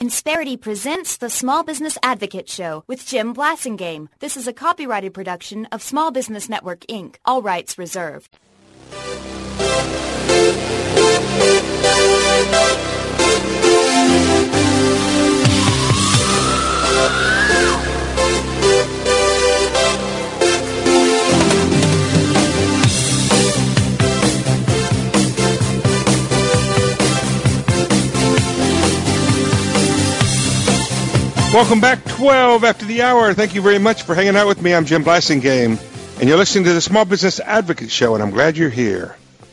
Insperity presents the Small Business Advocate Show with Jim Blasingame. This is a copyrighted production of Small Business Network, Inc. All rights reserved. Welcome back, 12 after the hour. Thank you very much for hanging out with me. I'm Jim Blasingame, and you're listening to the Small Business Advocate Show, and I'm glad you're here.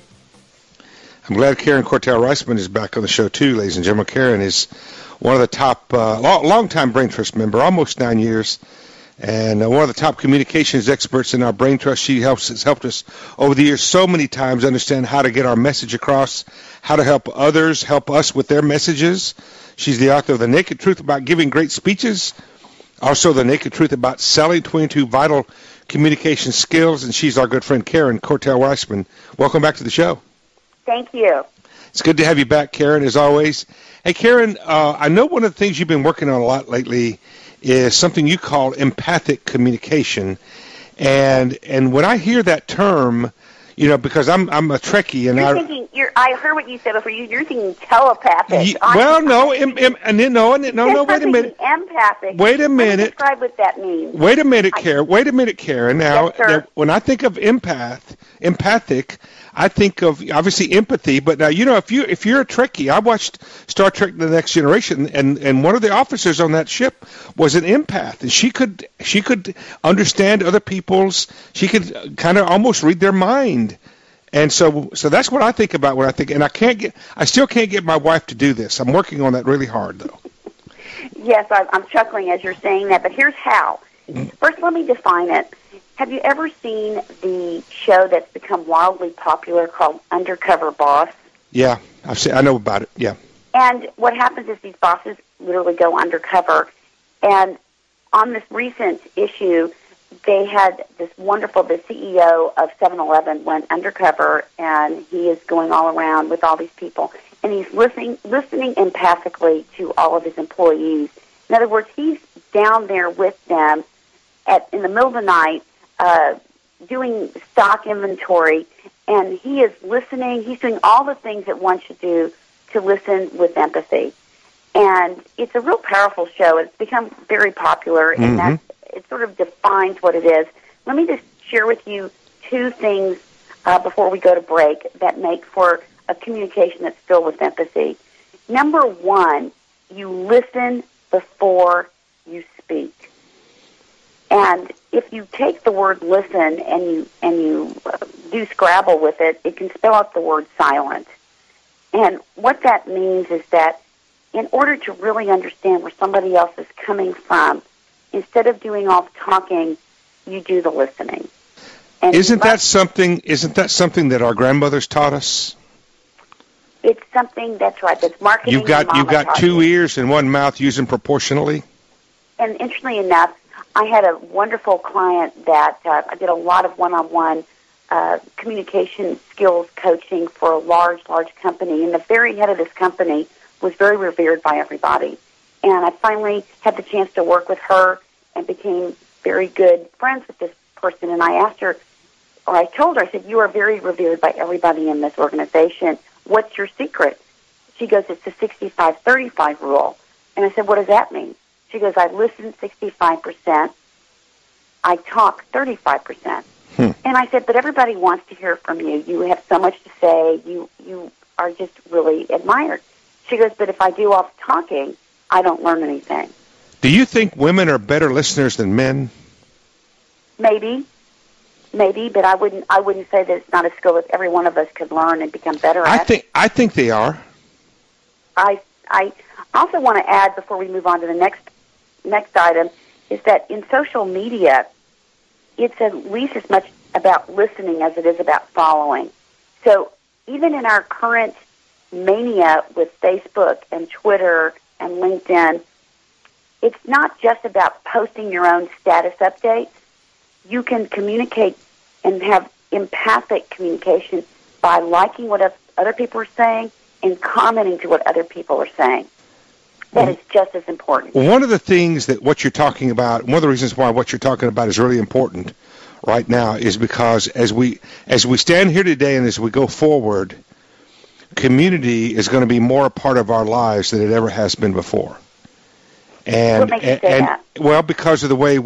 I'm glad Karen Cortell-Reisman is back on the show, too, ladies and gentlemen. Karen is one of the top, long-time Brain Trust member, almost 9 years, and one of the top communications experts in our Brain Trust. She has helped us over the years so many times understand how to get our message across, how to help others help us with their messages. She's the author of The Naked Truth About Giving Great Speeches, also The Naked Truth About Selling, 22 Vital Communication Skills, and she's our good friend Karen Cortell-Reisman. Welcome back to the show. Thank you. It's good to have you back, Karen, as always. Hey, Karen, I know one of the things you've been working on a lot lately is something you call empathic communication, and when I hear that term, you know, because I'm a Trekkie, and I heard what you said before. You're thinking telepathic. No, wait a minute. Empathic. Wait a minute. Describe what that means. Wait a minute, Karen. Now, yes, when I think of empathic, I think of obviously empathy. But now, you know, if you're a Trekkie, I watched Star Trek: The Next Generation, and one of the officers on that ship was an empath, and she could understand other people's. She could kind of almost read their mind. And so that's what I think about when I think, and I still can't get my wife to do this. I'm working on that really hard, though. Yes, I'm chuckling as you're saying that, but here's how. First, let me define it. Have you ever seen the show that's become wildly popular called Undercover Boss? Yeah, I know about it, yeah. And what happens is these bosses literally go undercover, and on this recent issue, they had the CEO of 7-Eleven went undercover, and he is going all around with all these people, and he's listening empathically to all of his employees. In other words, he's down there with them in the middle of the night, doing stock inventory, and he is listening. He's doing all the things that one should do to listen with empathy. And it's a real powerful show. It's become very popular, and it sort of defines what it is. Let me just share with you two things before we go to break that make for a communication that's filled with empathy. Number one, you listen before you speak. And if you take the word listen and you do Scrabble with it, it can spell out the word silent. And what that means is that in order to really understand where somebody else is coming from, instead of doing all the talking, you do the listening. And isn't that something that our grandmothers taught us? It's something that's right. That's marketing. You've got two ears and one mouth. Use them proportionally. And interestingly enough, I had a wonderful client that I did a lot of one-on-one communication skills coaching for a large company, and the very head of this company was very revered by everybody. And I finally had the chance to work with her and became very good friends with this person. And I asked her, or I told her, I said, you are very revered by everybody in this organization. What's your secret? She goes, it's the 65-35 rule. And I said, what does that mean? She goes, I listen 65%, I talk 35%. And I said, but everybody wants to hear from you. You have so much to say. You are just really admired. She goes, but if I do all the talking, I don't learn anything. Do you think women are better listeners than men? Maybe, but I wouldn't say that it's not a skill that every one of us could learn and become better at. I think they are. I also want to add before we move on to the next item is that in social media, it's at least as much about listening as it is about following. So even in our current mania with Facebook and Twitter and LinkedIn, it's not just about posting your own status updates. You can communicate and have empathic communication by liking what other people are saying and commenting to what other people are saying. that is just as important. One of the things that what you're talking about, one of the reasons why what you're talking about is really important right now is because as we stand here today and as we go forward, community is going to be more a part of our lives than it ever has been before. And, what makes you say that? Well, because of the way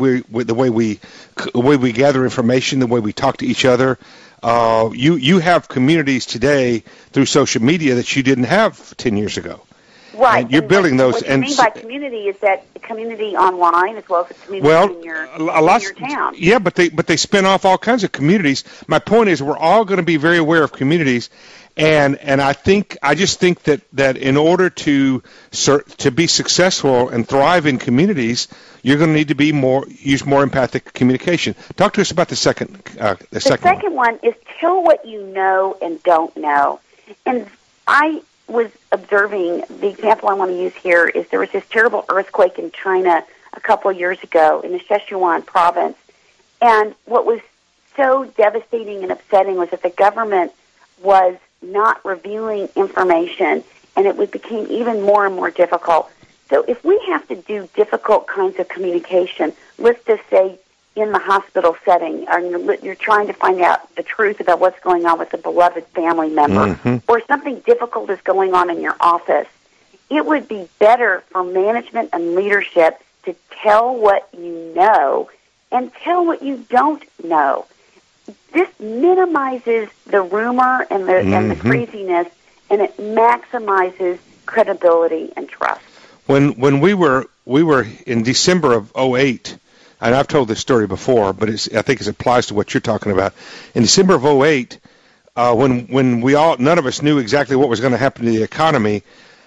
we gather information, the way we talk to each other. You have communities today through social media that you didn't have 10 years ago. Right. And you're building those. What you mean by community is that community online as well as the community in your town. Yeah, but they spin off all kinds of communities. My point is we're all going to be very aware of communities. And I just think that in order to be successful and thrive in communities, you're going to need to use more empathic communication. Talk to us about the second one is tell what you know and don't know. And I was observing, the example I want to use here is there was this terrible earthquake in China a couple of years ago in the Sichuan province. And what was so devastating and upsetting was that the government was not revealing information, and it became even more and more difficult. So if we have to do difficult kinds of communication, let's just say in the hospital setting, or you're trying to find out the truth about what's going on with a beloved family member, or something difficult is going on in your office, it would be better for management and leadership to tell what you know and tell what you don't know. This minimizes the rumor and the craziness, and it maximizes credibility and trust. When we were in December of 2008, and I've told this story before, but I think it applies to what you're talking about. In December of 2008, when none of us knew exactly what was going to happen to the economy,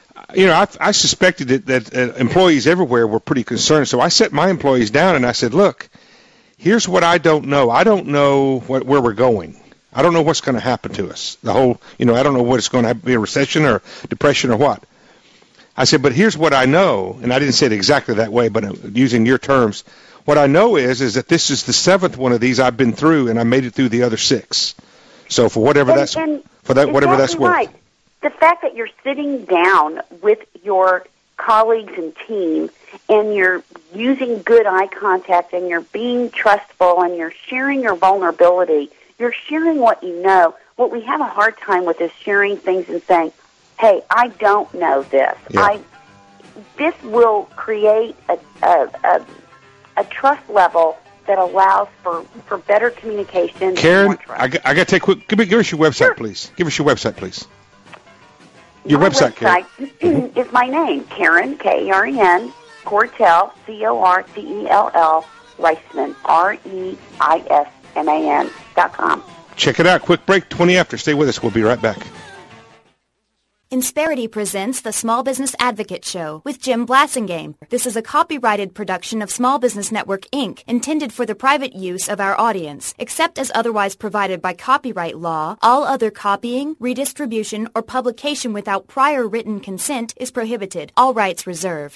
I suspected that employees everywhere were pretty concerned. So I set my employees down and I said, look, here's what I don't know. I don't know where we're going. I don't know what's going to happen to us. I don't know what it's going to be, a recession or depression or what. I said, but here's what I know, and I didn't say it exactly that way, but using your terms, what I know is that this is the seventh one of these I've been through, and I made it through the other six. So for whatever that's worth. Right. The fact that you're sitting down with your colleagues and team, and you're using good eye contact, and you're being trustful, and you're sharing your vulnerability, you're sharing what you know. What we have a hard time with is sharing things and saying, hey, I don't know this. Yeah. This will create a trust level that allows for better communication. Karen, and more trust. I got to take quick. Give us your website, Sure. Please. Give us your website, please. My website, Karen. is my name, Karen, Karen, Cortell, Cortell, Reisman, REISMAN.com. Check it out. Quick break, 20 after. Stay with us. We'll be right back. Insperity presents the Small Business Advocate Show with Jim Blasingame. This is a copyrighted production of Small Business Network, Inc., intended for the private use of our audience. Except as otherwise provided by copyright law, all other copying, redistribution, or publication without prior written consent is prohibited. All rights reserved.